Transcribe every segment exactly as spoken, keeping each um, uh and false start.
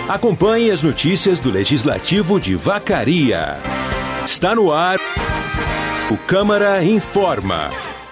Acompanhe as notícias do Legislativo de Vacaria. Está no ar o Câmara Informa.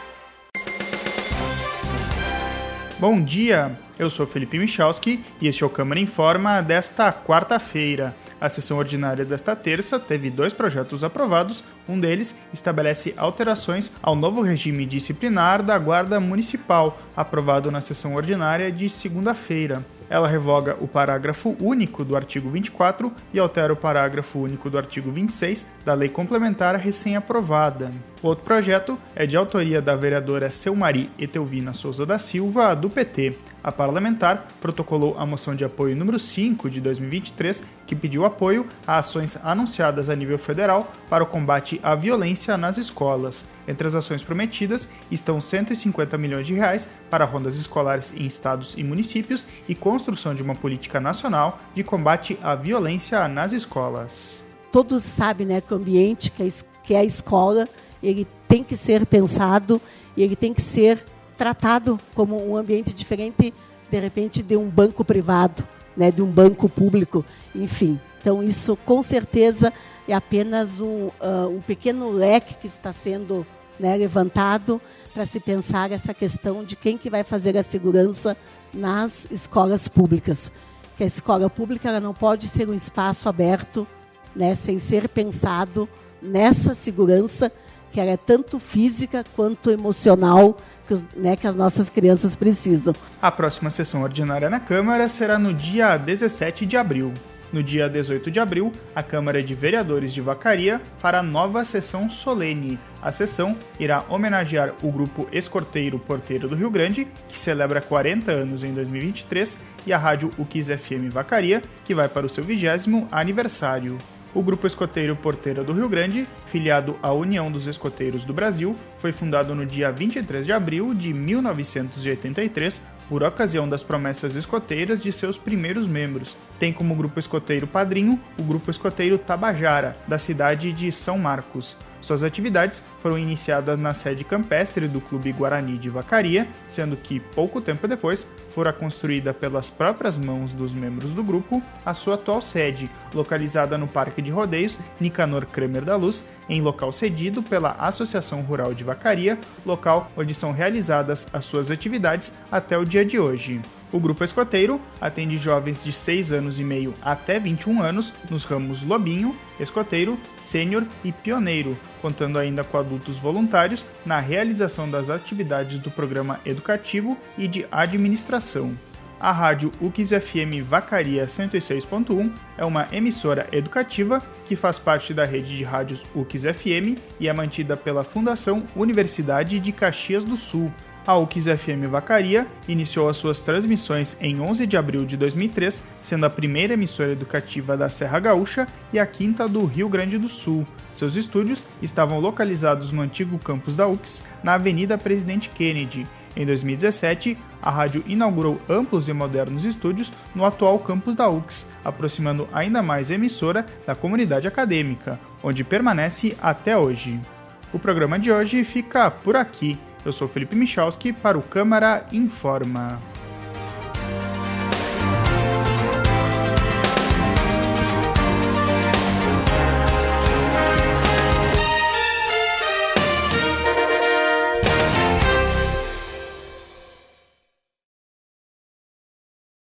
Bom dia, eu sou Felipe Michalski e este é o Câmara Informa desta quarta-feira. A sessão ordinária desta terça teve dois projetos aprovados. Um deles estabelece alterações ao novo regime disciplinar da Guarda Municipal, aprovado na sessão ordinária de segunda-feira. Ela revoga o parágrafo único do artigo vinte e quatro e altera o parágrafo único do artigo vinte e seis da Lei Complementar recém-aprovada. O outro projeto é de autoria da vereadora Selmari Etelvina Souza da Silva, do P T. A parlamentar protocolou a moção de apoio número cinco de dois mil e vinte e três, que pediu apoio a ações anunciadas a nível federal para o combate à violência nas escolas. Entre as ações prometidas estão cento e cinquenta milhões de reais para rondas escolares em estados e municípios e construção de uma política nacional de combate à violência nas escolas. Todos sabem, né, que o ambiente que é, que é a escola, ele tem que ser pensado e ele tem que ser tratado como um ambiente diferente, de repente, de um banco privado, né, de um banco público, enfim. Então, isso, com certeza, é apenas um, uh, um pequeno leque que está sendo, né, levantado para se pensar essa questão de quem que vai fazer a segurança nas escolas públicas. Que a escola pública ela não pode ser um espaço aberto, né, sem ser pensado nessa segurança, que ela é tanto física quanto emocional, que, os, né, que as nossas crianças precisam. A próxima sessão ordinária na Câmara será no dia dezessete de abril. No dia dezoito de abril, a Câmara de Vereadores de Vacaria fará nova sessão solene. A sessão irá homenagear o grupo escoteiro Porteira do Rio Grande, que celebra quarenta anos em dois mil e vinte e três, e a rádio U K I S F M Vacaria, que vai para o seu vigésimo aniversário. O Grupo Escoteiro Porteira do Rio Grande, filiado à União dos Escoteiros do Brasil, foi fundado no dia vinte e três de abril de mil novecentos e oitenta e três, por ocasião das promessas escoteiras de seus primeiros membros. Tem como grupo escoteiro padrinho o Grupo Escoteiro Tabajara, da cidade de São Marcos. Suas atividades foram iniciadas na sede campestre do Clube Guarani de Vacaria, sendo que, pouco tempo depois, fora construída pelas próprias mãos dos membros do grupo a sua atual sede, localizada no Parque de Rodeios Nicanor Kramer da Luz, em local cedido pela Associação Rural de Vacaria, local onde são realizadas as suas atividades até o dia de hoje. O grupo escoteiro atende jovens de seis anos e meio até vinte e um anos nos ramos lobinho, escoteiro, sênior e pioneiro, contando ainda com adultos voluntários na realização das atividades do programa educativo e de administração. A rádio U K I S F M Vacaria cento e seis ponto um é uma emissora educativa que faz parte da rede de rádios U K I S F M e é mantida pela Fundação Universidade de Caxias do Sul. A U K I S F M Vacaria iniciou as suas transmissões em onze de abril de dois mil e três, sendo a primeira emissora educativa da Serra Gaúcha e a quinta do Rio Grande do Sul. Seus estúdios estavam localizados no antigo campus da U K S, na Avenida Presidente Kennedy. Em dois mil e dezessete, a rádio inaugurou amplos e modernos estúdios no atual campus da U K S, aproximando ainda mais a emissora da comunidade acadêmica, onde permanece até hoje. O programa de hoje fica por aqui. Eu sou Felipe Michalski para o Câmara Informa.